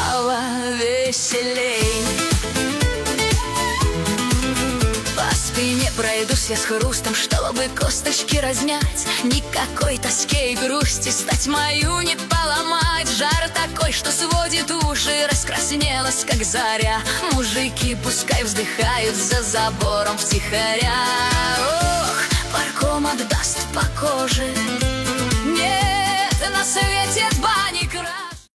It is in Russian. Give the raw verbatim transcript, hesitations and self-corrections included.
стало веселей. По спине пройдусь я с хрустом, чтобы косточки разнять. Никакой тоски и грусти стать мою не поломать. Жар такой, что сводит уши, раскраснелась, как заря. Мужики пускай вздыхают за забором втихаря. Ох, парком отдаст по коже. Нет на свете бани край.